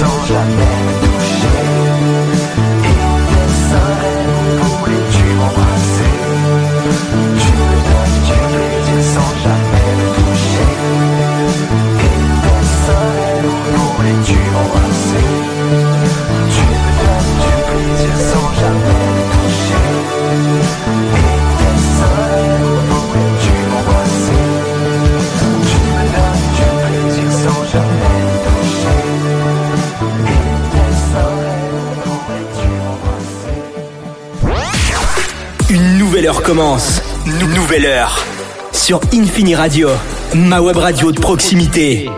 sans jamais me toucher. Et tes soleils voulais-tu m'embrasser? Tu me donnes du plaisir sans jamais me toucher. Et tes soleils voulais-tu m'embrasser? Tu me donnes du plaisir sans jamais me toucher. Et tes soleils voulais-tu m'embrasser? Tu me donnes du plaisir sans jamais me toucher. Et tes soleils voulais-tu m'embrasser? Une nouvelle heure commence. Nouvelle heure. Sur Infini Radio, ma web radio de proximité.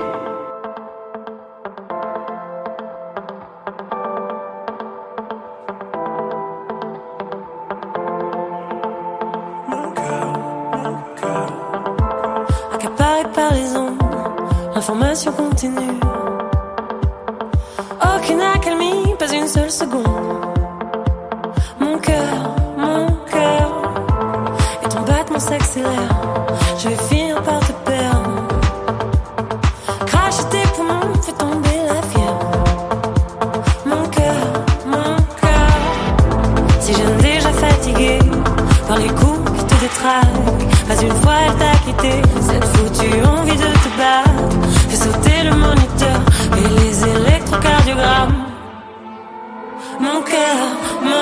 Accaparé par les ondes, l'information continue. Aucune accalmie, pas une seule seconde. Mon cœur, et ton battement s'accélère. Je vais finir par te perdre. Cracher tes poumons, fais tomber la fièvre. Mon cœur, si je n'ai déjà fatigué par les coups qui te détraquent. Pas une fois elle t'a quitté, cette foutue envie de te battre. Fais sauter le moniteur et les électrocardiogrammes. Mon cœur, 1, 2,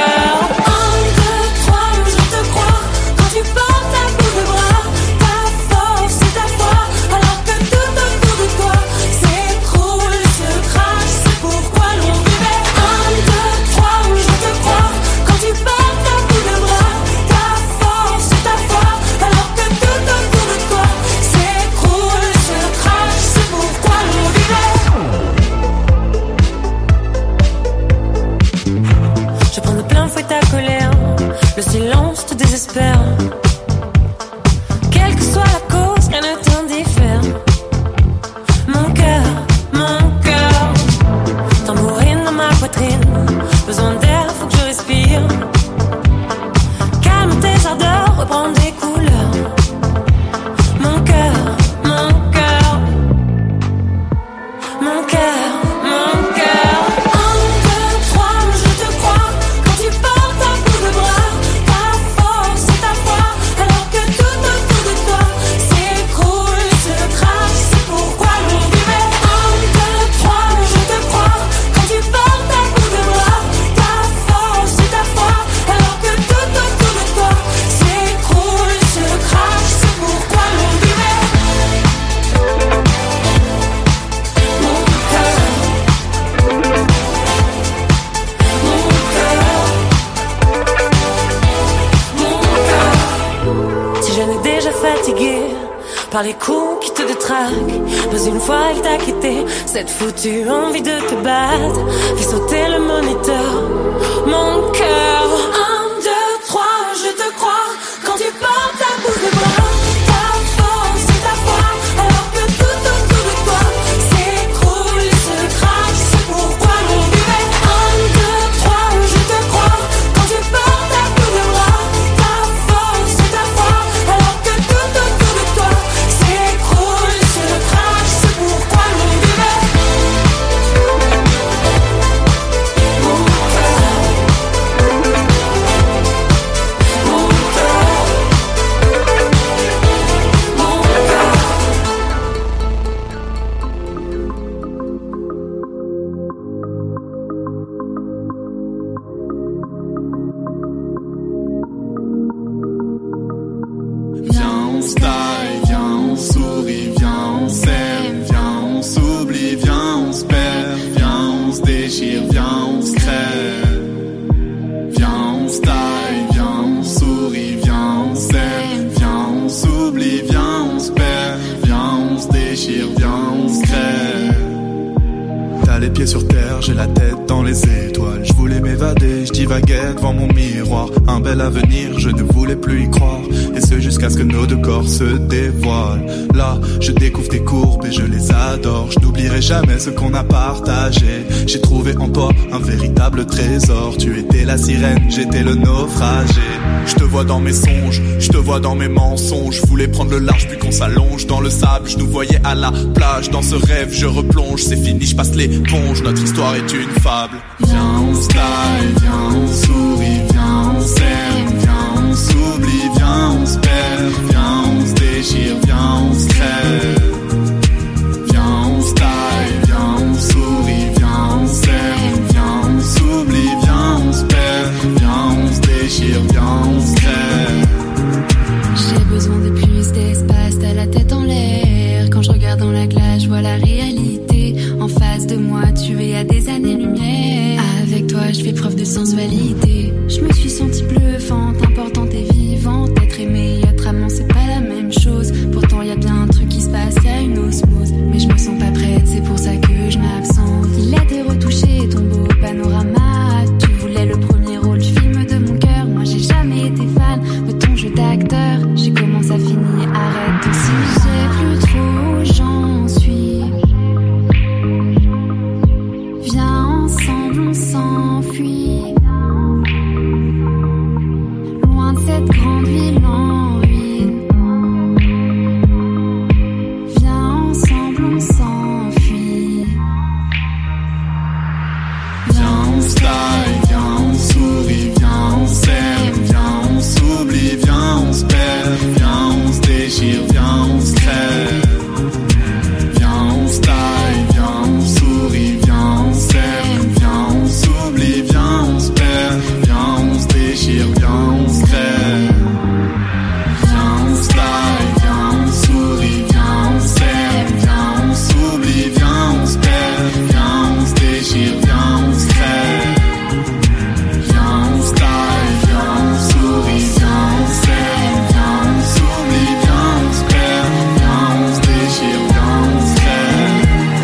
3, je te crois. Quand tu portes à bout de bras, ta force et ta foi, alors que tout autour de toi s'écroule, se crache, c'est pourquoi l'on vivait. 1, 2, 3, je te crois. Quand tu portes à bout de bras, ta force et ta foi, alors que tout autour de toi s'écroule, se crache, c'est pourquoi l'on vivait. Je prends de plein fouet ta colère, le silence te désespère. Quelle que soit la cause, rien ne t'indiffère. Mon cœur, tambourine dans ma poitrine. Besoin d'air, faut que je respire. Calme tes ardeurs, reprends des couleurs. Mon cœur, 1, 2, 3, je te crois. Quand tu portes à bout de bras, ta force et ta foi, alors que tout autour de toi s'écroule, se crache, c'est pourquoi l'on vivait. 1, 2, 3, je te crois. Quand tu portes à bout de bras, ta force et ta foi, alors que tout autour de toi s'écroule, se crache, c'est pourquoi l'on vivait. Mon cœur, si je n'ai déjà fatigué par les coups qui te détraquent, pas une fois elle t'a quitté, cette foutue envie de te battre, fais sauter le moniteur. Mon cœur, 1, 2, 3, je te crois. Quand tu portes à bout de bras, ta force et ta foi, alors que tout autour de toi s'écroule, se crache, c'est pourquoi l'on vivait. 1, 2, 3, je te crois. Quand tu portes à bout de bras, ta force et ta foi, alors que tout autour de toi s'écroule, se crache, c'est pourquoi l'on vivait. Mon cœur, pieds sur terre, j'ai la tête dans les étoiles. Je voulais m'évader, je divaguais devant mon miroir. Un bel avenir, je ne voulais plus y croire. Et ce jusqu'à ce que nos deux corps se dévoilent. Là, je découvre tes courbes et je les adore. Je n'oublierai jamais ce qu'on a partagé. J'ai trouvé en toi un véritable trésor. Tu étais la sirène, j'étais le naufragé. Je te vois dans mes songes, je te vois dans mes mensonges. Je voulais prendre le large puis qu'on s'allonge dans le sable. Je nous voyais à la plage, dans ce rêve je replonge. C'est fini, je passe les éponge, notre histoire est une fable. Viens on se taille, viens on sourit, viens on s'aime, viens on s'oublie, viens on se perd, viens on se déchire, viens on se crève. Viens on se taille, viens on sourit, viens on s'aime, viens on s'oublie, viens on se perd, viens on se déchire, viens on se crève. J'ai besoin de plus d'espace, t'as la tête en l'air. Quand je regarde dans la glace, je vois la réalité. En face de moi, tu es à des années-lumière. Avec toi, je fais preuve de sensualité. Je me suis sentie bluffante, importante et vivante. Être aimée et être amant, c'est pas la même chose. Pourtant, y a bien un truc qui se passe, y a une osmose. Mais je me sens pas prête, c'est pour ça que je m'absente. Il a été retouché, ton beau panorama. Tu voulais le premier rôle du film de mon cœur. Moi, j'ai jamais été fan de ton jeu d'acteur. J'ai commencé à finir, arrête aussi. Je sais plus trop où j'en suis. Viens ensemble, on s'enfuit. Loin de cette grande ville en ruine. Viens ensemble, on s'enfuit. Viens on se taille, viens on sourit, viens on s'aime, viens on s'oublie, viens on se perd, viens on se déchire, viens on se crève. Viens on se taille, viens on sourit, viens on s'aime, viens on s'oublie, viens on se perd, viens on se déchire, viens on se crève. Viens on se taille, viens on sourit, viens on s'aime, viens on s'oublie, viens on se perd, viens on se déchire, viens on se crève. Viens on se taille, viens on sourit, viens on s'aime, viens on s'oublie, viens on se perd, viens on se déchire, viens on se crève.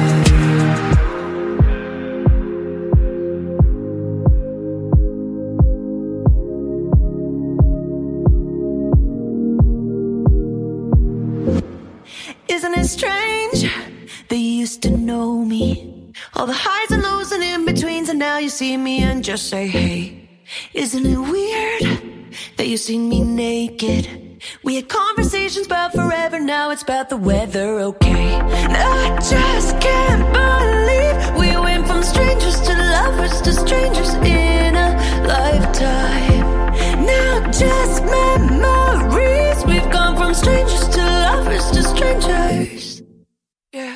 Isn't it strange that you used to know me? All the highs and lows and in-betweens, and now you see me and just say, hey. Isn't it weird that you seen me naked? We had conversations about forever, now it's about the weather, okay? And I just can't believe we went from strangers to lovers to strangers in a lifetime. Now just memories, we've gone from strangers to lovers to strangers. Yeah.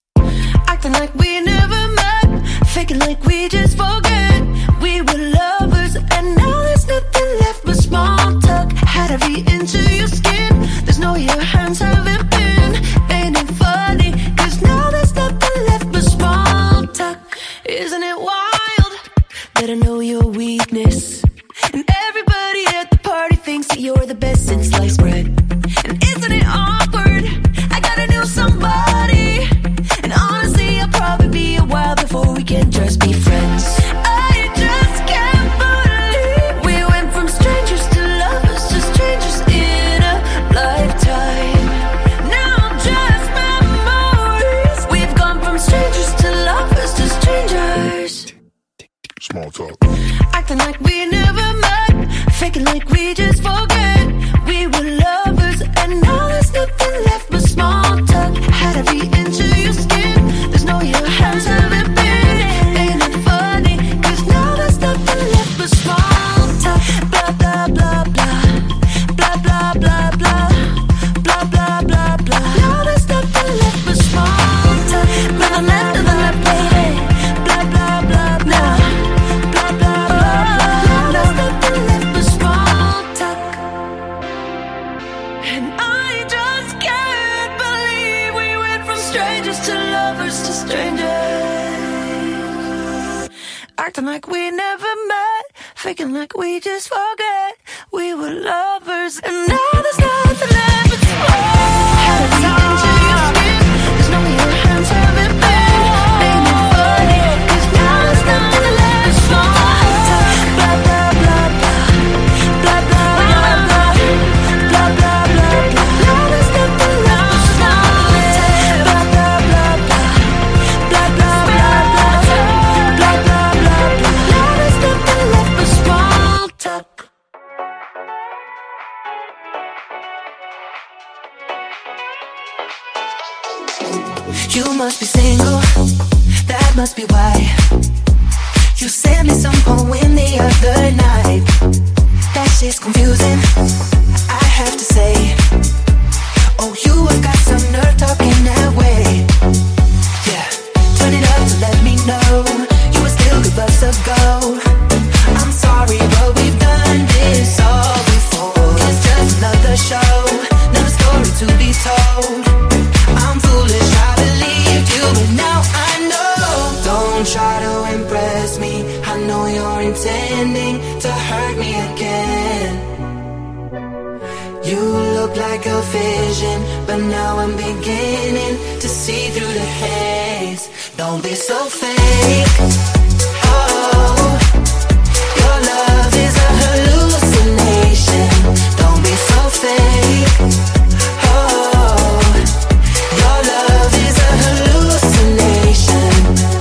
Acting like we never met, faking like we just forget. We were lovers and now there's nothing left but small talk. Had to be into your skin, there's no your hands haven't been. Ain't it funny, cause now there's nothing left but small talk. Isn't it wild that I know your weakness? And everybody at the party thinks that you're the best since sliced bread. And isn't it awkward, I gotta know somebody. And honestly, I'll probably be a while before we can just be friends. I just can't believe we went from strangers to lovers to strangers in a lifetime. Now just memories, we've gone from strangers to lovers to strangers. Small talk. Acting like we never met, faking like we just forget. We were lovers and now there's nothing left but small talk. Had to be into your skin, there's no your hands haven't been. Ain't it funny, cause now there's nothing left but small talk. Blah blah blah blah, blah blah blah blah, blah blah blah blah. Now there's nothing left but small talk. Nothing left, nothing left, baby. Blah blah blah blah, blah blah blah blah. Now there's nothing left but small talk. And I just can't believe we went from strangers to lovers to strangers. Acting like we never met, faking like we just forget. We were lovers and now there's nothing left but small. Had to be into your skin, there's no your hands haven't been. Ain't it funny, cause now there's nothing left but small talk. Blah blah blah blah, blah blah blah blah, blah blah blah blah. Now there's nothing left but small talk. Blah blah blah blah, blah blah blah blah, blah blah blah blah. Now there's nothing left but small talk. You must be single, That must be why you sent me some poem the other night. That shit's confusing, I have to say. Oh, you have got some nerve talking that way. Yeah, turn it up to let me know you would still give us a go. I'm sorry, but we've done this all before. It's just another show, another story to be told. I'm foolish, I believed you, but now I know. Don't try to impress me, I know you're intending to hurt me again. You look like a vision, but now I'm beginning to see through the haze. Don't be so fake. Oh, your love is a hallucination. Don't be so fake. Oh, your love is a hallucination.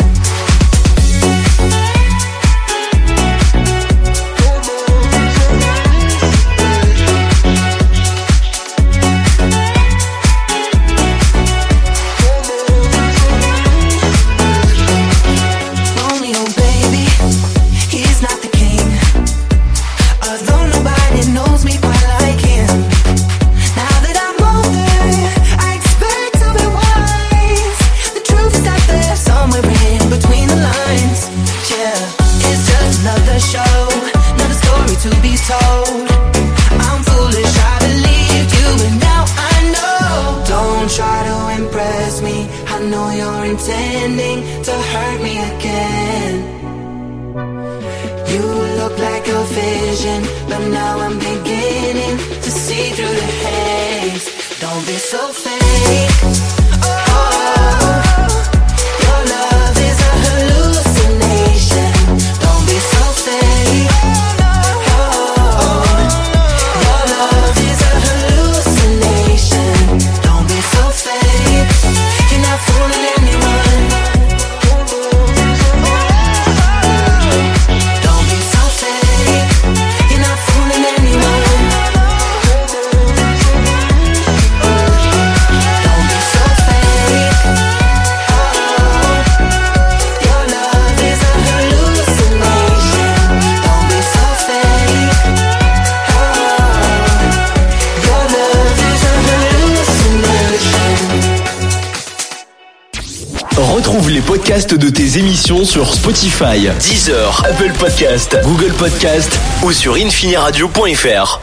Romeo, baby, he's not the king. Although nobody knows me quite like him. Now that I'm older, I expect to be wise. The truth is out there somewhere in between the lines. Yeah, it's just another show, another story to be told. I'm foolish, I believed you, but now I know. Don't try to impress me, I know you're intending to hurt me again. You look like a vision, but now I'm beginning to see through the haze. Don't be so fake. Oh, your love is a hallucination. Don't be so fake. Oh, your love is a hallucination. Don't be so fake. You're not fooling anyone. Don't be so fake. You're not fooling anyone. Don't be so fake. Oh, your love is a hallucination. Don't be so fake. Oh, your love is a hallucination. Retrouve les podcasts de tes émissions sur Spotify, Deezer, Apple Podcast, Google Podcast ou sur infiniradio.fr.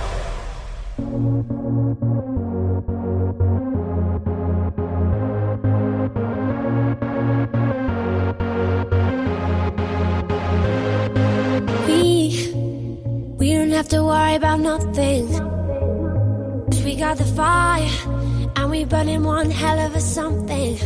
We don't have to worry about nothing. 'Cause we got the fire and we burning one hell of a something.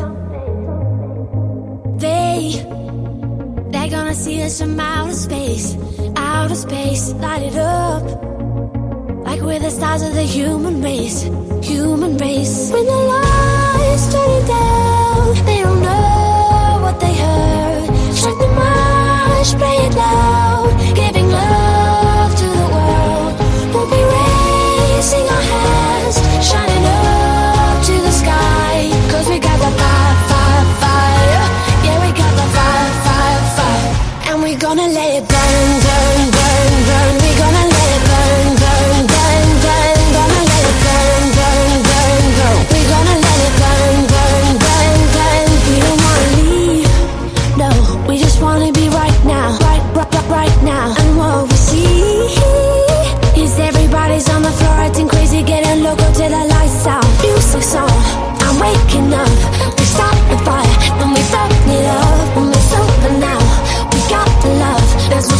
They're gonna see us from outer space, light it up like we're the stars of the human race. When the lights turn down, they don't know what they heard. Strike the march, play it loud, giving love to the world. We'll be raising our hands, shining up to the sky. 'Cause we got the fire, fire, fire. Yeah, we got the fire, fire, fire. And we're gonna let it burn, burn, burn, burn. We're gonna let it burn, burn, burn, burn. Gonna let it burn, burn, burn, burn. We're gonna let it burn, burn, burn, burn. We don't wanna leave, no. We just wanna be right now, right now. And what we see is everybody's on the floor acting crazy, getting loco till the lights out. Music's on, I'm waking up. We start the fire, then we burn it up. When we're sober now, we got the love. There's no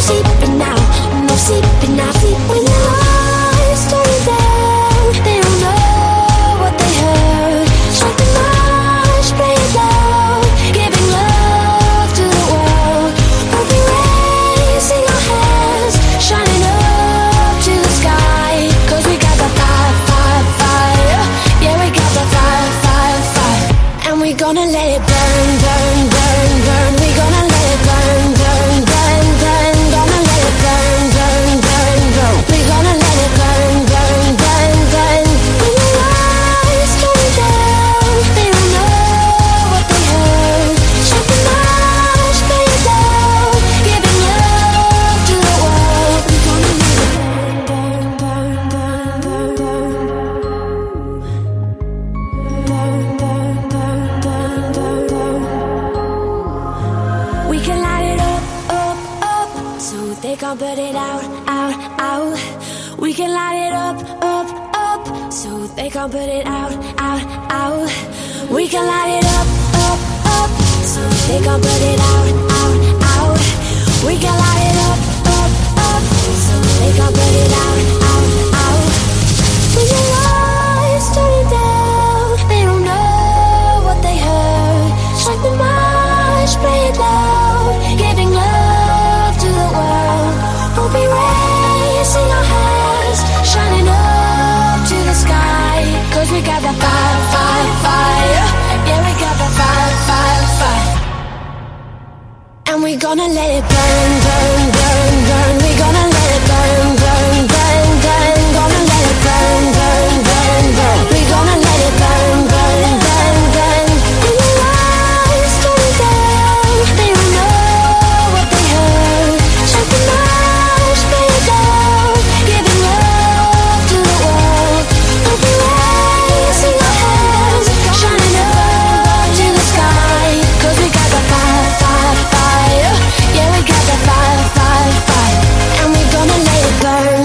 can light it up, up, up, so they can't put it out, out, out. We can light it up, up, up, so they can't put it out, out, out. We can light it up, up, up, so they can't put it out, out, out. We can light it up, up, up, so they can't put it out, out, out. When your lights turning down, they don't know what they heard. Strike the march, play it loud, giving love to the world. We'll be raising our hands, shining up to the sky. 'Cause we got that fire, fire, fire. Yeah, we got that fire, fire, fire. And we gonna let it burn, burn, burn, burn. We gonna let it burn, burn, burn, burn. Gonna let it burn, burn, burn, burn. We gonna let it burn, burn, burn, burn. When the lights turn down, they don't know what they heard. Strike the march, play it down, giving love to the world. We'll be raising our hands, shining up to the sky. 'Cause we got the fire, fire, fire. Yeah, we got the fire, fire, fire. And we gonna let it burn.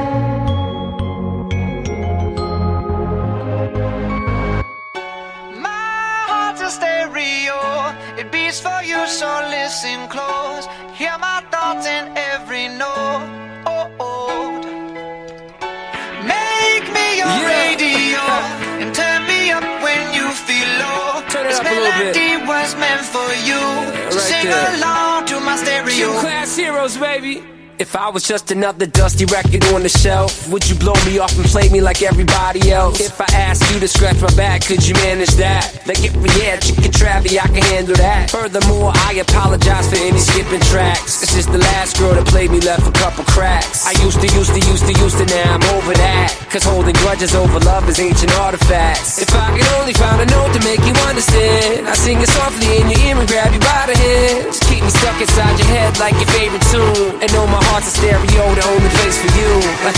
My heart's a stereo, it beats for you, so listen close. Hear my thoughts in every note. Make me your radio and turn me up when you feel low. Turn it This up a little bit. melody was meant for you. So right sing there. along to my stereo. Class heroes, baby. If I was just another dusty record on the shelf, would you blow me off and play me like everybody else? If I asked you to scratch my back, could you manage that? Like if we had chicken Travie, I can handle that. Furthermore, I apologize for any skipping tracks. This is the last girl that played me, left a couple cracks. I used to, now I'm over that. 'Cause holding grudges over love is ancient artifacts. If I could only find a note to make you understand, I sing it softly in your ear and grab you by the hands. Keep me stuck inside your head like your favorite tune. And know my heart's a stereo, the only place for you.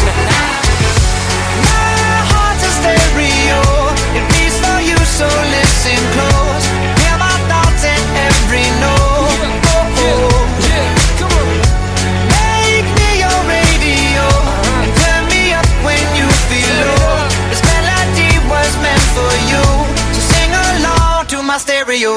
My heart's a stereo, it beats for you, so listen close. Hear my thoughts in every note. Come on. Make me your radio and turn me up when you feel low. This melody was meant for you, so sing along to my stereo.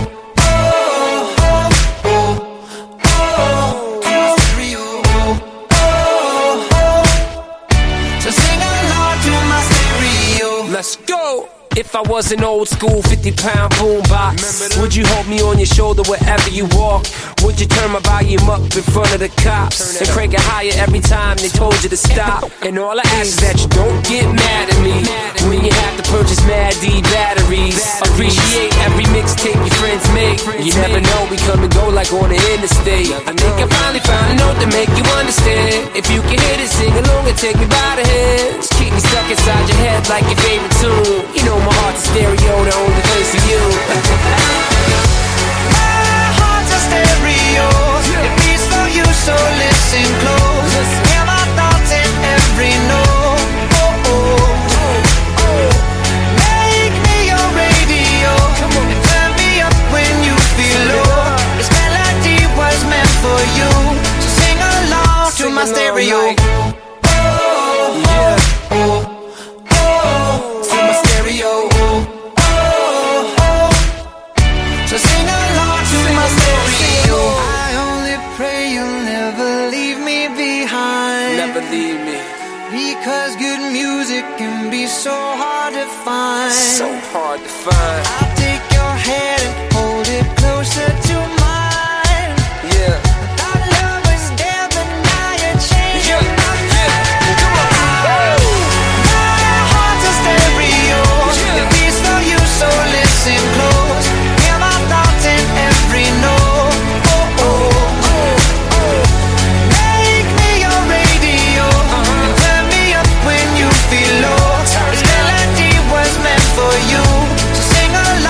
So sing along to my stereo. Let's go! If I was an old school 50-pound boombox, would you hold me on your shoulder wherever you walk? Would you turn my volume up in front of the cops and crank it higher every time they told you to stop? And all I ask is that you don't get mad at me when you have to purchase Mad D batteries. Appreciate every mixtape your friends make. You never know, we come and go like on the interstate. I think I finally found a note to make you understand. If you can hit it, sing along and take me by the hands. Keep me stuck inside your head like your favorite tune. You know my heart's a stereo, the only place for you. My heart's a stereo, it beats for you, so listen close. Hear my thoughts in every note. Make me your radio and turn me up when you feel low. This melody was meant for you, so sing along to my stereo. So sing along to my stereo. I only pray you'll never leave me behind. Never leave me. Because good music can be so hard to find. So hard to find. I'll take your hand and hold it closer to mine. Yeah. Our love was there, but now you're changing my mind. Come on. My heart's a stereo, it beats for you, so listen close. Hear my thoughts in every note. Make me your radio and turn me up when you feel low. This melody was meant for you, so sing along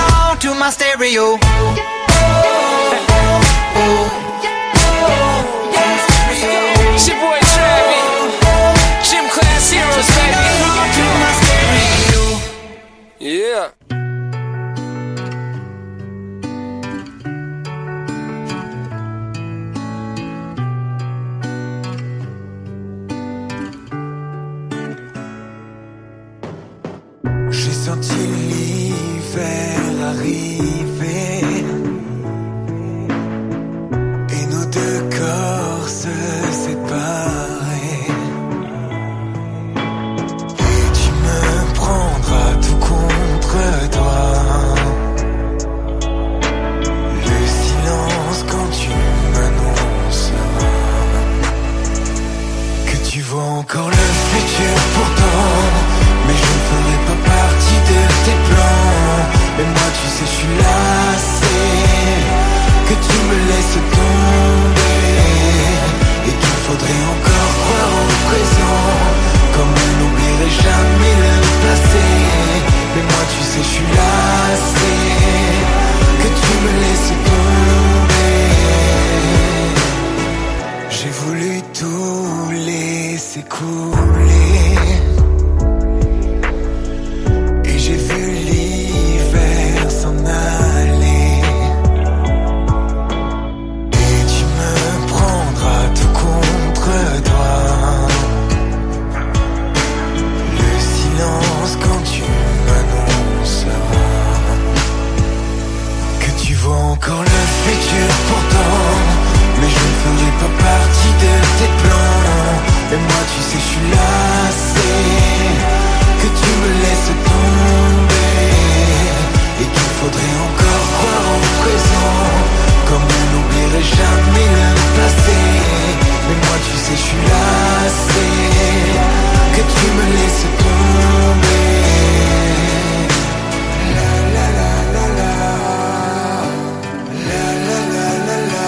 laisses tomber et qu'il faudrait encore croire au présent, comme on n'oublierait jamais le passé. Mais moi tu sais je suis lassé que tu me laisses tomber. J'ai voulu tout laisser couler et j'ai vu l'hiver s'en aller. Et tu me prendras tout contre toi. Le silence quand tu m'annonceras que tu vois encore le futur pourtant. Mais je ne ferai pas partie de tes plans. Et moi tu sais je suis lassé que tu me laisses tomber et qu'il faudrait encore croire au présent, comme on n'oublierait jamais le passé. Mais moi tu sais je suis lassé que tu me laisses tomber. La la la la la. La la la la la.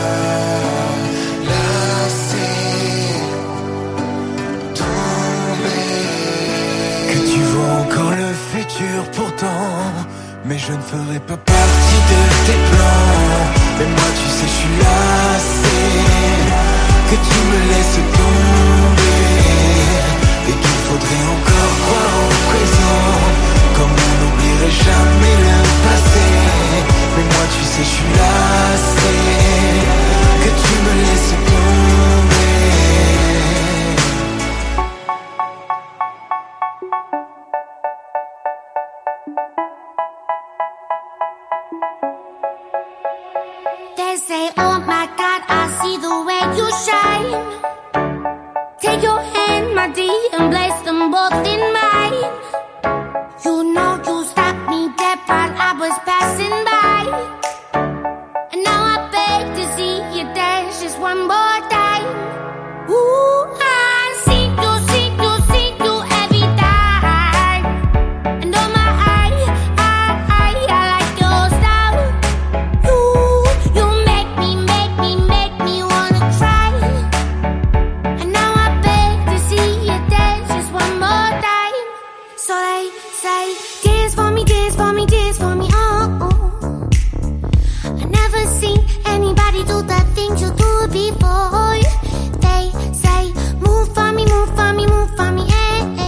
Encore le futur pourtant, mais je ne ferai pas partie de tes plans. Mais moi tu sais je suis lassé que tu me laisses tomber et qu'il faudrait encore croire au présent, comme on n'oublierait jamais le passé. Mais moi tu sais je suis lassé que tu me laisses tomber. They say, oh my God, I see the way you shine. Take your hand, my dear, and place them both in mine. You know you stopped me dead while I was passing by. And now I beg to see you dance just one more time. Ooh, I see you every time. And oh my, I like your style. You make me wanna cry. And now I beg to see you dance just one more time. So they say, dance for me, dance for me, dance for me, oh. I never seen anybody do the things you do before. They say, move for me, move for me, move for me, eh.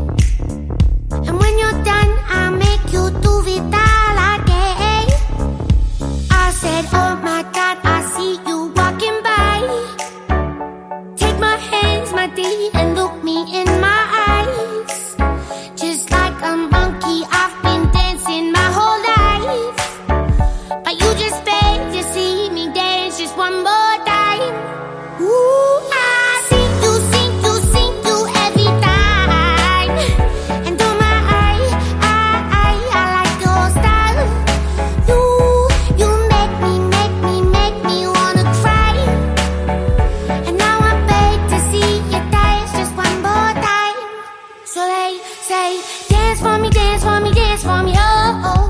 And when you're done, I'll make you do it all again. I said, oh my God, I see you walking by. Take my hands, my dear, and look me in my eyes. Just like a monkey, I've been dancing my whole life. But you just beg to see me dance just one more time. Ooh, I see you every time. And oh my, I like your style. You make me wanna cry. And now I beg to see you dance just one more time. So they say, dance for me, dance for me, dance for me, oh.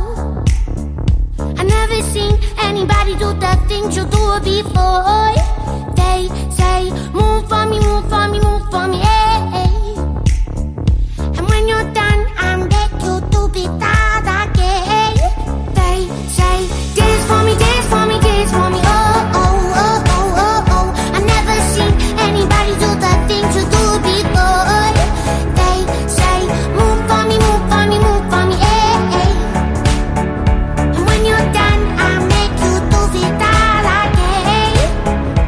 I never seen anybody do the things you do before. They say, move for me, move for me, move for me, eh. And when you're done, I'll make you do it all again. They say, dance for me, dance for me, dance for me, oh, oh, oh, oh, oh, oh. I never seen anybody do the things you do before. They say, move for me, move for me, move for me, eh. And when you're done, I'll make you do it all again.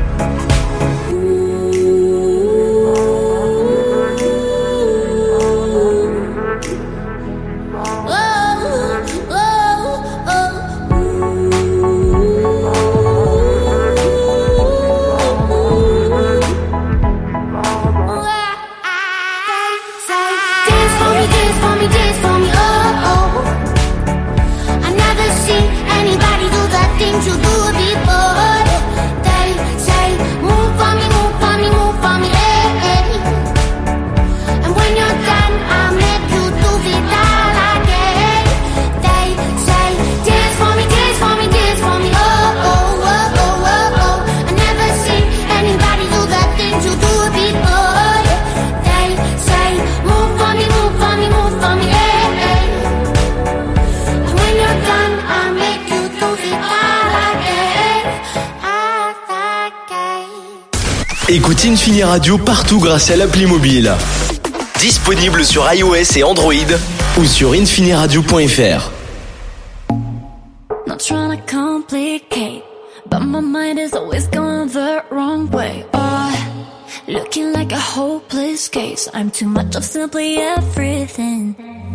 Écoute Infini Radio partout grâce à l'appli mobile. Disponible sur iOS et Android ou sur infiniradio.fr. Not trying to complicate, but my mind is always going the wrong way. Looking like a hopeless case. I'm too much of simply everything.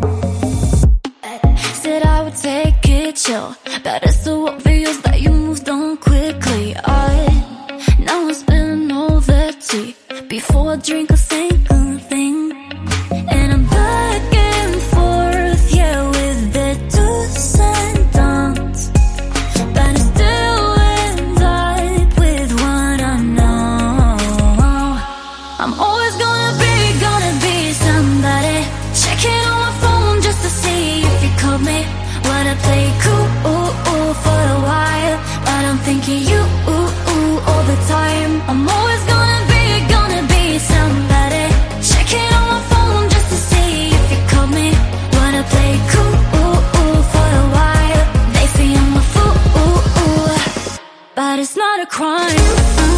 Said I would take it chill, but it's so obvious that you moved on quickly. Now I'm spilling all the tea before I drink a single thing. And I'm back and forth, yeah, with the do's and don'ts, but I still end up with what I know. I'm always gonna be somebody. Checking on my phone just to see if you called me. Wanna play cool for a while, but I'm thinking you all the time. I'm always gonna be somebody. Checking on my phone just to see if you called me. Wanna play cool for a while. They say I'm a fool, but it's not a crime.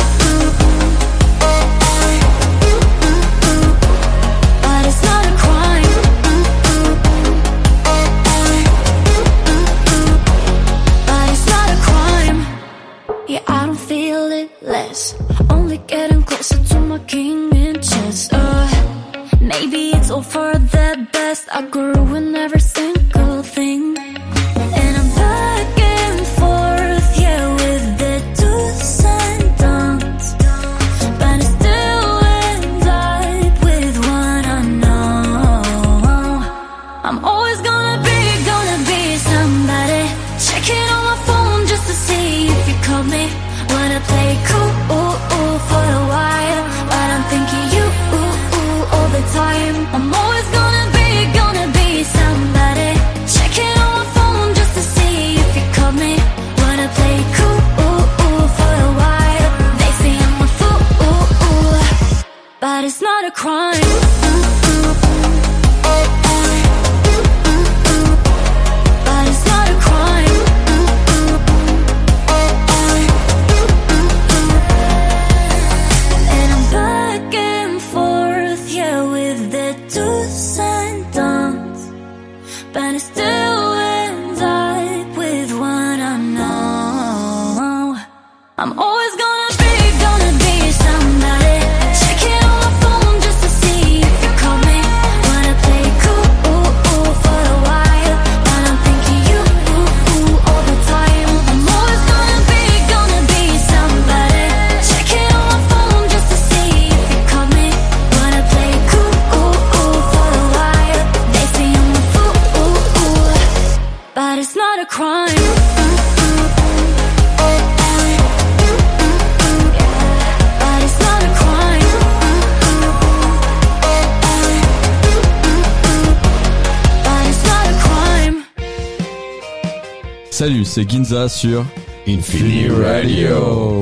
But it's not a crime. But it's not a crime. Yeah, I don't feel it less. Only getting closer to my king in chess. Maybe it's all for the best. I grew in every single thing. And I'm back and forth, yeah, with the do's and don'ts, but I still end up with what I know. I'm always gonna be somebody. Checking on my phone just to see if you called me. Wanna play cool for a while, but I'm thinking you all the time. I'm always gonna be somebody. Checking on my phone just to see if you called me. Wanna play cool for a while. They say I'm a fool, but it's not a crime. But it's not a crime. And I'm back and forth, yeah, with the do's and don'ts, but I still end up with what I know. I'm always gonna be somebody. Checking on my phone just to see if you call me. Wanna play cool for a while, but I'm thinking you all the time. I'm always gonna be somebody. Checking on my phone just to see if you call me. Wanna play cool for a while. They say I'm a fool, but it's not a crime. But it's not a crime. But it's not a crime. Salut, c'est Ginza sur Infini Radio.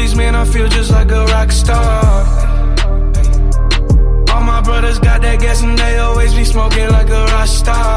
pillies, man, I feel just like a rock star. All my brothers got that gas and they always be smoking like a rock star.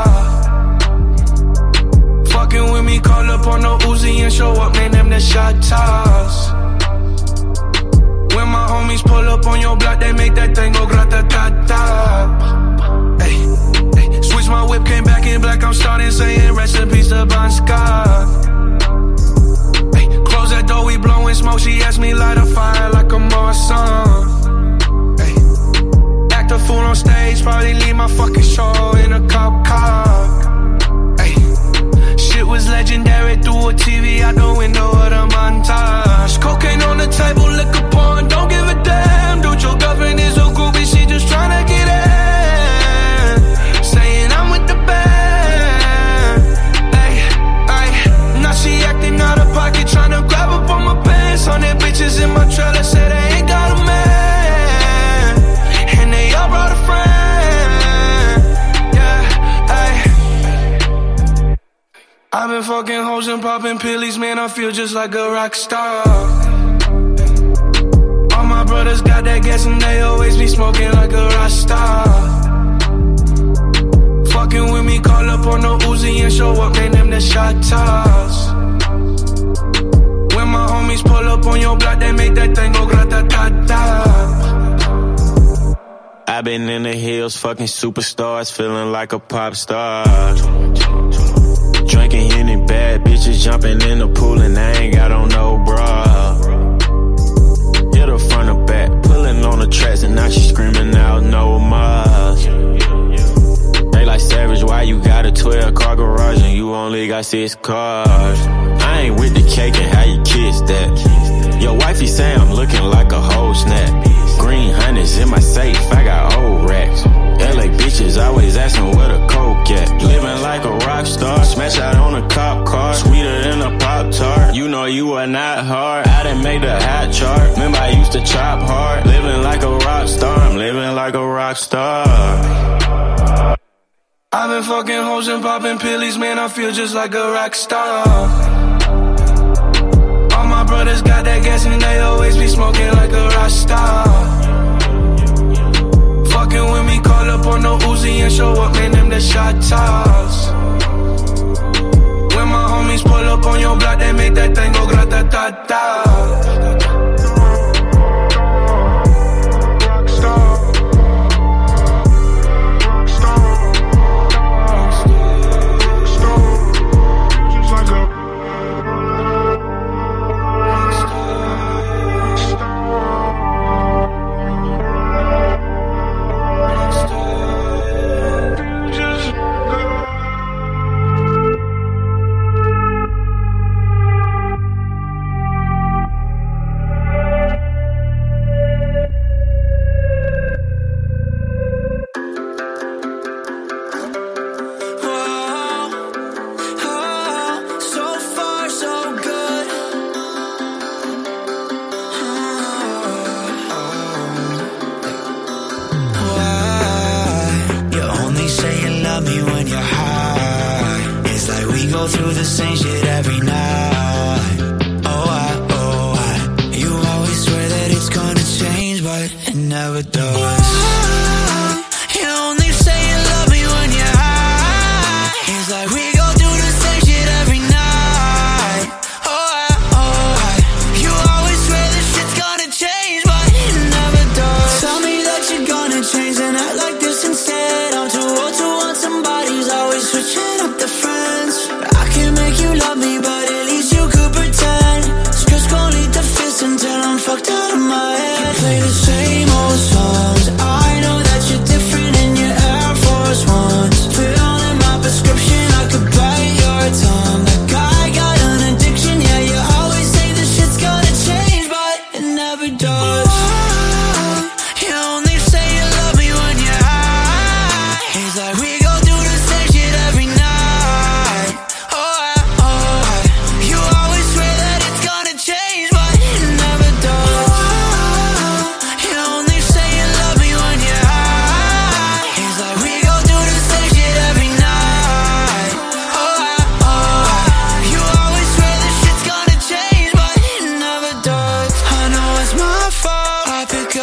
Fucking with me, call up on the Uzi and show up, man, them the shot toss. When my homies pull up on your block, they make that thing go grata-ta-ta. Hey, hey, switch my whip, came back in black, I'm starting saying recipes to Bon Scott. Hey, close that door, we blowing smoke, she asked me light a fire like a Marsan. Hey, act a fool on stage, probably leave my fucking show in a cop car. Shit was legendary through a TV out the window of the montage. Cocaine on the table, liquor porn, don't give a damn. Dude, your girlfriend is a groupie, she just tryna get in. Saying I'm with the band. Ay, ay, now she acting out of pocket, tryna grab up on my pants. 100 bitches in my trailer, say they ain't got a man. And they all brought a friend. I've been fucking hoes and popping pillies, man, I feel just like a rock star. All my brothers got that gas and they always be smoking like a rock star. Fucking with me, call up on the Uzi and show up, man, them the shot toss. When my homies pull up on your block, they make that thing go grata-ta-ta. I've been in the hills, fucking superstars, feeling like a pop star. Drinking any bad bitches, jumping in the pool and I ain't got on no bra. Hit her front or back, pulling on the tracks and now she screaming out no more. They like Savage, why you got a 12-car garage and you only got 6 cars? I ain't with the cake and how you kiss that. Your wifey say I'm looking like a whole snap. Green honey's in my safe, I got old racks. LA bitches always asking where the coke at. Living like a rock star, smash out on a cop car, sweeter than a Pop-Tart. You know you are not hard, I done made the hot chart. Remember I used to chop hard, living like a rock star, I'm living like a rock star. I've been fucking hoes and popping pillies, man, I feel just like a rock star. All my brothers got that gas and they always be smoking like a rock star. Fucking with me, call up on the Uzi and show up, man, them the shot toss. When my homies pull up on your block, they make that thing go grata-ta-ta. Through the same shit every night. You always swear that it's gonna change, but it never does. You only say you love me when you're high. It's like we go through the same shit every night. You always swear that shit's gonna change, but it never does. Tell me that you're gonna change and act like this instead. I'm too old to want somebody's always switching up the friends. Make you love me, but at least you could pretend. Stress gon' lead to fist until I'm fucked out of my head. You play the same old songs. I know that you're different in your Air Force Ones. Fill in my prescription, I could bite your tongue. That guy got an addiction, yeah, you always say this shit's gonna change, but it never does. You only say you love me when you're high. It's like we go through the same shit every night. Change, but it never does. You only say you love me when you're high.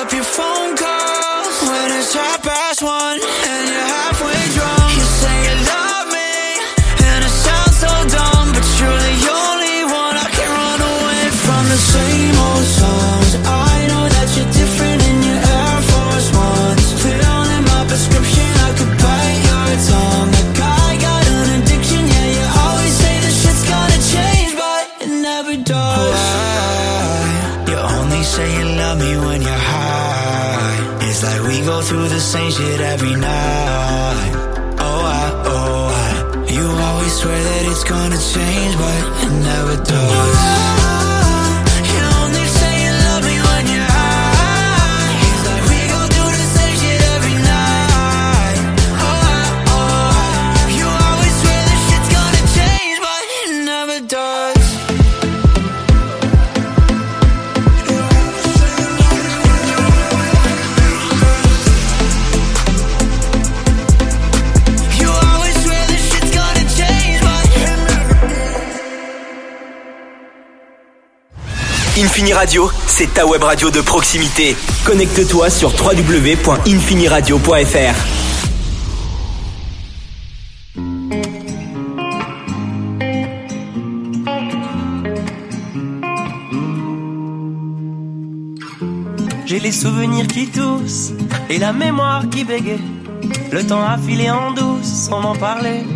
up your phone call when it's 1:30 and you're halfway drunk. You say you love me and it sounds so dumb, but you're the only one I can run away from. The same old songs. I know that you're different in your Air Force Ones. Fill in my prescription, I could bite your tongue. Like I got an addiction, yeah, you always say this shit's gonna change, but it never does. You only say you love me when you're high. It's like we go through the same shit every night. You always swear that it's gonna change, but it never does. You only say you love me when you're high. It's like we go through the same shit every night. You always swear that shit's gonna change, but it never does. Infini Radio, c'est ta web radio de proximité. Connecte-toi sur www.infiniradio.fr. J'ai les souvenirs qui toussent et la mémoire qui bégaye. Le temps a filé en douce sans m'en parler.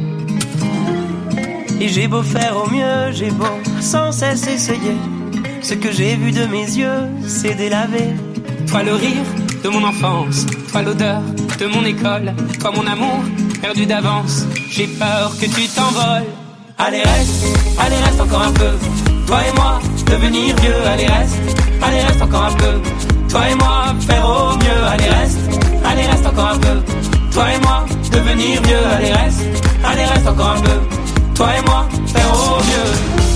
Et j'ai beau faire au mieux, j'ai beau sans cesse essayer. Ce que j'ai vu de mes yeux, c'est délavé. Toi le rire de mon enfance, toi l'odeur de mon école, toi mon amour perdu d'avance. J'ai peur que tu t'envoles. Allez reste encore un peu. Toi et moi, devenir vieux. Allez reste encore un peu. Toi et moi, faire au mieux. Allez reste encore un peu. Toi et moi, devenir vieux. Allez reste encore un peu. Toi et moi, faire au mieux.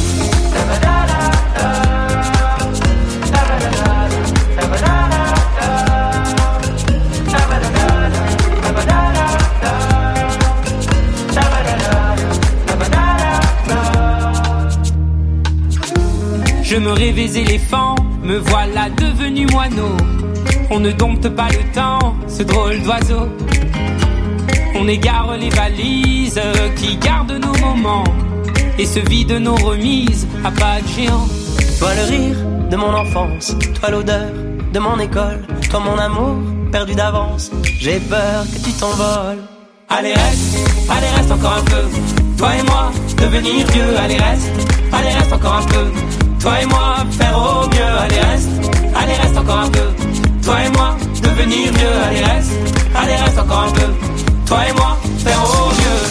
Je me rêvais éléphant, me voilà devenu moineau. On ne dompte pas le temps, ce drôle d'oiseau. On égare les valises qui gardent nos moments et se vident nos remises à pas de géant. Toi le rire de mon enfance, toi l'odeur de mon école, toi mon amour perdu d'avance. J'ai peur que tu t'envoles. Allez reste encore un peu. Toi et moi, devenir vieux. Allez reste encore un peu. Toi et moi, faire au mieux. Allez reste encore un peu. Toi et moi, devenir vieux. Allez reste encore un peu. Toi et moi, faire au mieux.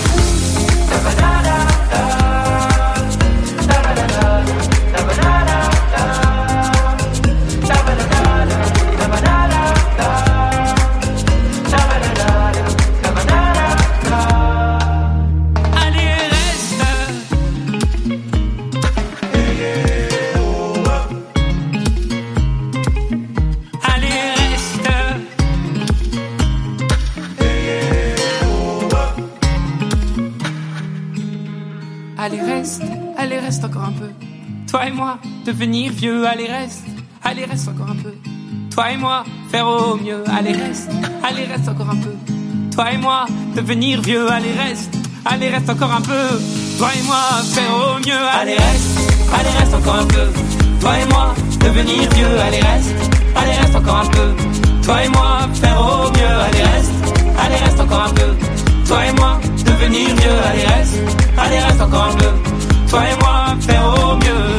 Allez reste encore un peu. Toi et moi, devenir vieux. Allez reste encore un peu. Toi et moi, faire au mieux. Allez reste encore un peu. Toi et moi, devenir vieux. Allez reste encore un peu. Toi et moi, faire au mieux. Allez reste encore un peu. Toi et moi, devenir vieux. Allez reste encore un peu. Toi et moi, faire au mieux. Allez reste encore un peu. Toi et moi, devenir vieux. Allez reste encore un peu. Toi et moi, faire au mieux.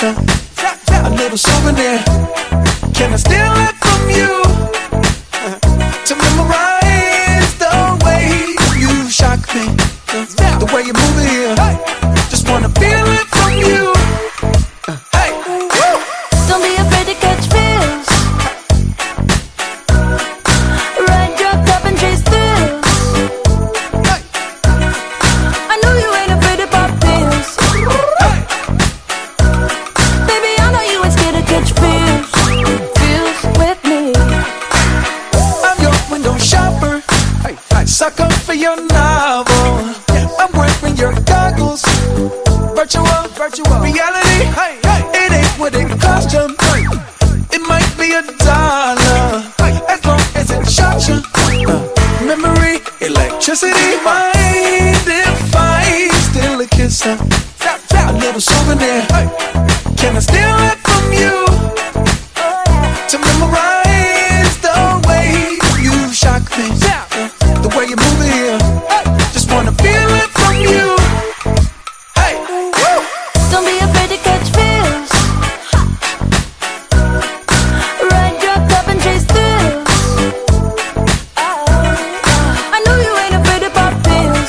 kisser, a little souvenir. Can I steal it from you? To memorize the way you shock me, the way you move it here. Just wanna feel it from you. Hey, woo. Don't be afraid to catch feels. Ride your top and chase thrills. I know you ain't afraid to pop pills. Baby, I know you ain't scared to catch feels. Feels with me. I'm your window shopper, sucker for your novel. I'm wearing your goggles. Virtual reality. It ain't what it cost you. It might be $1 as long as it shocks you. Memory, electricity. Mind if I steal a kiss? A little souvenir. Can I steal it from you? To memorize the way you shock me, the way you move it here. Just wanna feel it from you. Hey, woo. Don't be afraid to catch feels. Ride your top and chase thrills. I know you ain't afraid to pop pills.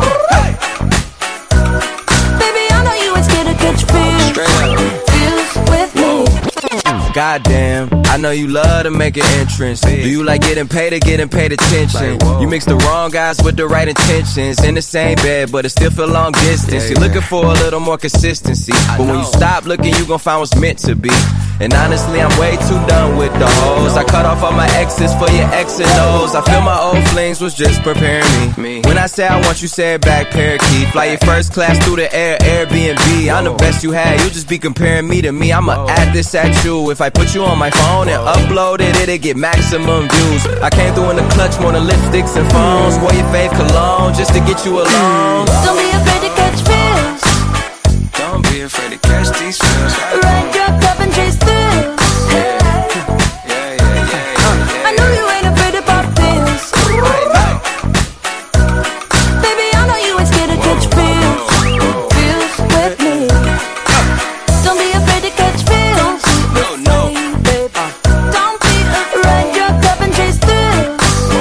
Baby, I know you ain't scared to catch feels. Feels with me. Goddamn, I know you love to make an entrance. Do you like getting paid or getting paid attention? You mix the wrong guys with the right intentions. In the same bed, but it still feel long distance. You're looking for a little more consistency, but when you stop looking, you gon' find what's meant to be. And honestly, I'm way too done with the hoes. I cut off all my exes for your X and O's. I feel my old flings was just preparing me. When I say I want you, say it back, parakeet. Fly your first class through the air, Airbnb. I'm the best you had, you just be comparing me to me. I'ma add this at you. If I put you on my phone and upload it, it'll get maximum views. I came through in the clutch more than lipsticks and phones. Wore your fave cologne just to get you alone. Don't be afraid to catch feels. Don't be afraid to catch these feels. Ride your top and chase thrills. I know you ain't afraid to pop pills. Baby, I know you ain't scared to catch feels. Feels with me. Don't be afraid to catch feels. No. Don't be afraid. Ride your top and chase thrills.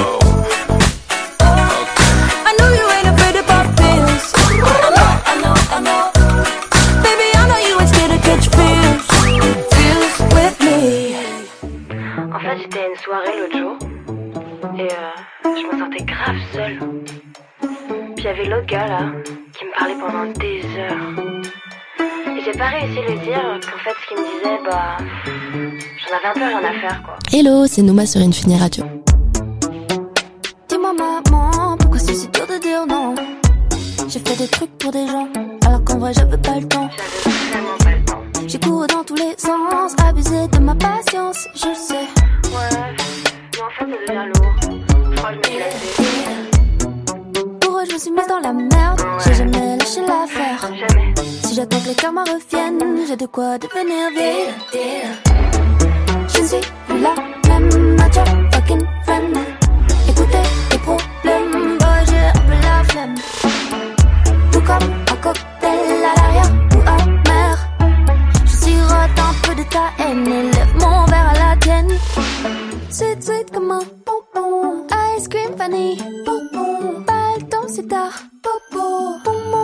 I know you ain't afraid to pop pills. I know. Baby, I know you ain't scared to catch feels. Feels with me. En fait, j'étais à une soirée l'autre jour et je me sentais grave seule. Puis il y avait l'autre gars là qui me parlait pendant des heures. Et j'ai pas réussi à lui dire qu'en fait ce qu'il me disait, j'en avais un peu rien à faire quoi. Hello, c'est Nouma sur Infini Radio. Dis-moi maman, pourquoi c'est si dur de dire non? J'ai fait des trucs pour des gens, alors qu'en vrai j'avais pas le temps. J'avais vraiment pas le temps. J'ai couru dans tous les sens, abusé de ma patience, je le sais. Ouais, mais en fait ça devient lourd. Je crois que je me suis lassée. Pour eux je me suis mise dans la merde, j'ai jamais lâché l'affaire. Jamais. Si j'attends que les karmas reviennent, j'ai de quoi devenir vieille. Je ne suis plus la même, not your fucking friend. Écoutez les problèmes, j'ai un peu la flemme. Tout comme un cocktail à l'arrière ou amer. Je sirote un peu de ta haine et lève mon verre à la tienne. Sweet, sweet comme un bonbon. Ice cream vanille, bonbon. Pas le temps, c'est tard, bobo.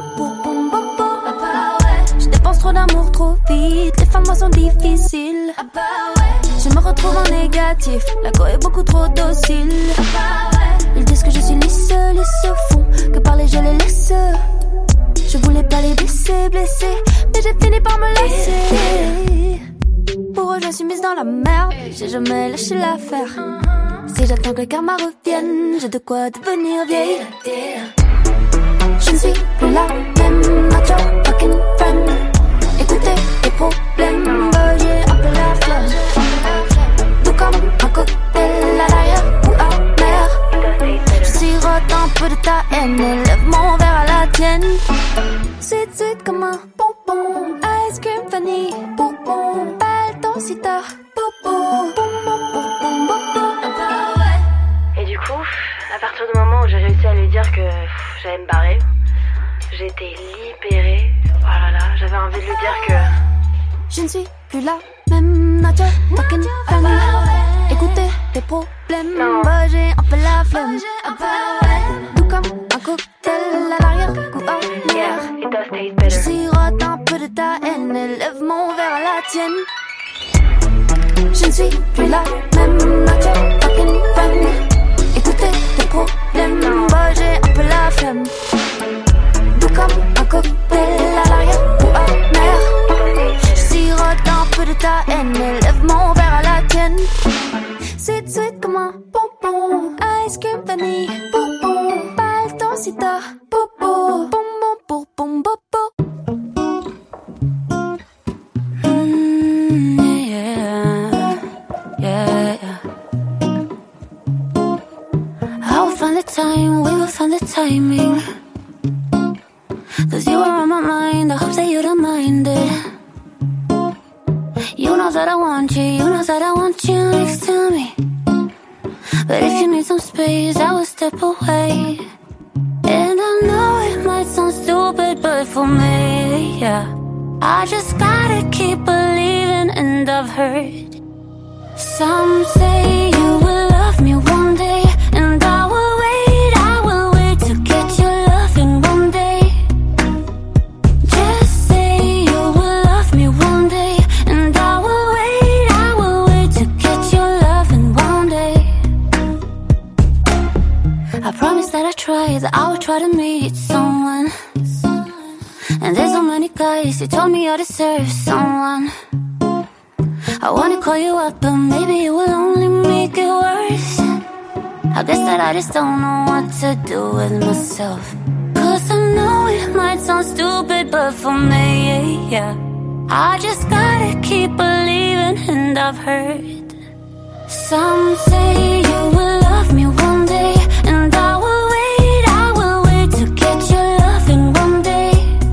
Je dépense trop d'amour trop vite. Les femmes moi sont difficiles. Je me retrouve en négatif. La go est beaucoup trop docile. Ils disent que je suis lisse au fond. Que parler je les laisse. Je voulais pas les blesser, mais j'ai fini par me lasser. Pour eux je suis mise dans la merde. J'ai jamais lâché l'affaire. Si j'attends que le karma revienne, j'ai de quoi devenir vieille. Je ne suis plus la même, not your fucking friend. Écoutez les problèmes, j'ai un peu la flemme. Tout comme un cocktail à l'arrière ou amer. Je sirote un peu de ta haine et lève mon verre à la tienne. Sweet, sweet comme un bonbon. Ice cream vanille, bonbon. Pas le temps si tard, bobo. Et du coup, à partir du moment où j'ai réussi à lui dire que j'allais me barrer, j'étais libérée. Oh là là, j'avais envie de lui dire que Je ne suis plus la même, not your fucking friend. Écoutez tes problèmes, bah j'ai un peu la flemme. Tout comme un cocktail à l'arrière-goût amer. Je sirote un peu de ta haine et lève mon verre à la tienne. Je ne suis plus la même, not your fucking friend. Écoutez tes problèmes, bah j'ai un peu la flemme. Tout comme un cocktail à l'arrière-goût amer. Je sirote un peu de ta haine et lève mon verre à la tienne. Sweet, sweet comme un bonbon. Ice cream vanille, bonbon. Pas le temps si t'as bobo. Bonbon pour bon bobo. I will find the time, we will find the timing. 'Cause you are on my mind, I hope that you don't mind it. You know that I want you, you know that I want you next to me. But if you need some space, I will step away. And I know it might sound stupid, but for me, yeah, I just gotta keep believing. And I've heard some say you will love me one day, and I will wait to get your loving one day. Just say you will love me one day, and I will wait to get your loving one day. I promise that I try, that I will try to meet someone. And there's so many guys who told me I deserve someone. I wanna call you up, but maybe it will only make it worse. I guess that I just don't know what to do with myself. 'Cause I know it might sound stupid, but for me, yeah, I just gotta keep believing. And I've heard some say you will love me one day, and I will wait to get your loving one day.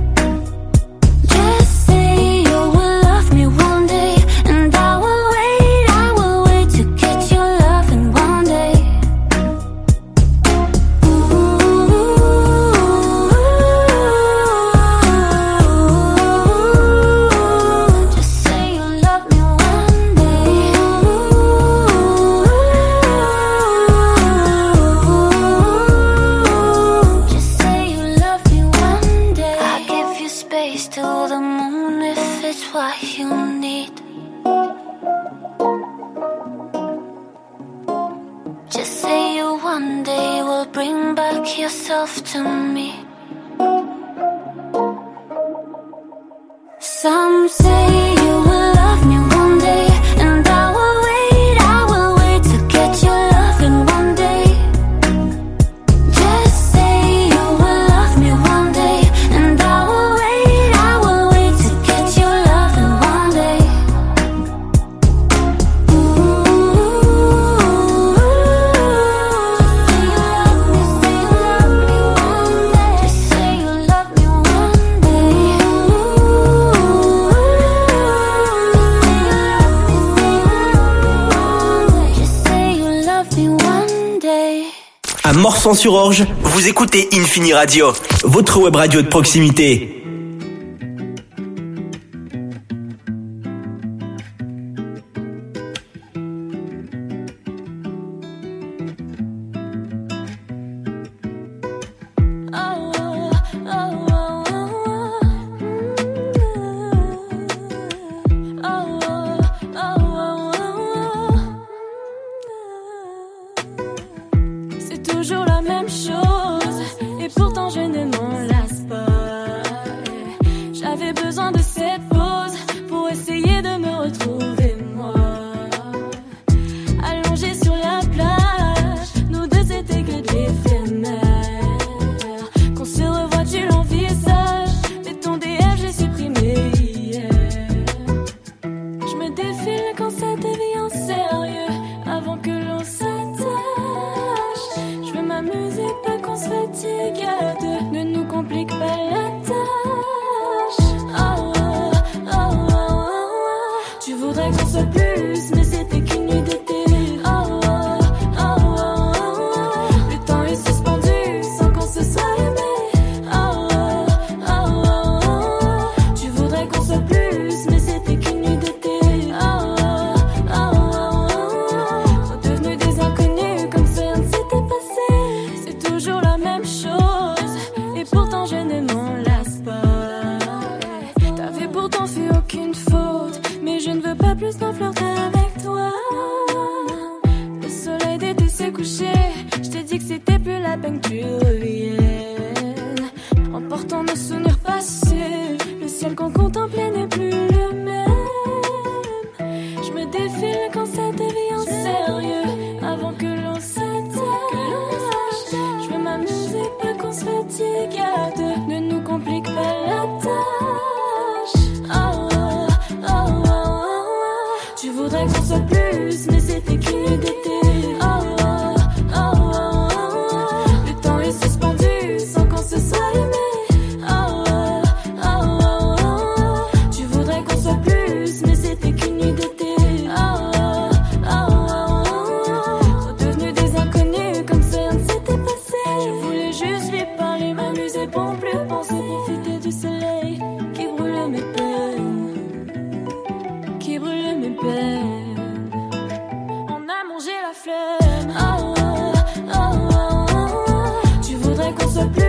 Just say you will love me one day, and I will wait to get your loving one day. Just say you love me one day. Just say you love me one day. I'll give you space to the moon if it's what you need. Just say you one day will bring back yourself to me. Some say you will love me one day, and I will wait to get your loving one day. Just say you will love me one day, and I will wait to get your loving one day. Just say you love me one day. Just say you love me one day. À Morsan-sur-Orge, vous écoutez Infini Radio, votre web radio de proximité. C'est toujours la même chose, et pourtant je ne m'en lasse pas. J'avais besoin de cette pause pour essayer de me retrouver moi. Allongés sur la plage, nous deux c'était que de l'éphémère. Qu'on se revoit, tu l'envisages, mais ton DM j'ai supprimé hier. Je me défile quand ça devient sérieux, avant que l'on s'attache. Je veux m'amuser, pas qu'on se fatigue à deux. Ne nous complique pas la tâche. Oh, oh, oh, oh, oh. Tu voudrais qu'on soit plus, mais c'était qu'une nuit d'été. Oh, oh, oh, oh, oh. Le temps est suspendu sans qu'on se soit aimé. Oh, oh, oh, oh, oh. Tu voudrais qu'on soit plus, mais c'était qu'une mêmes choses. Et pourtant je ne m'en lasse pas. T'avais pourtant fait aucune faute, mais je ne veux pas plus d'en flirter avec toi. Le soleil d'été s'est couché, je t'ai dit que c'était plus la peine que tu reviennes. En portant nos souvenirs passés, le ciel qu'on contemplait n'est plus le même. Je me défile quand ça devient sérieux, avant que l'on s'attache. Je veux m'amuser, pas qu'on se fatigue à deux. Ne nous complique pas la tâche. Oh, oh, oh, oh, oh. Tu voudrais qu'on soit plus, mais c'était qu'une d'été. Oh, oh, oh, oh, oh. Le temps est suspendu sans qu'on se soit aimé. Oh, oh, oh, oh, oh. Tu voudrais qu'on soit plus, mais c'était qu'une nuit d'été. Oh, oh, oh, oh, oh. Redevenus des inconnus comme si rien ne s'était passé. Je voulais juste lui parler, m'amuser pour plus penser, profiter du soleil qui brûle mes peines, qui brûle mes peines. On a mangé la flemme. Oh, oh, oh, oh, oh. Tu voudrais qu'on soit plus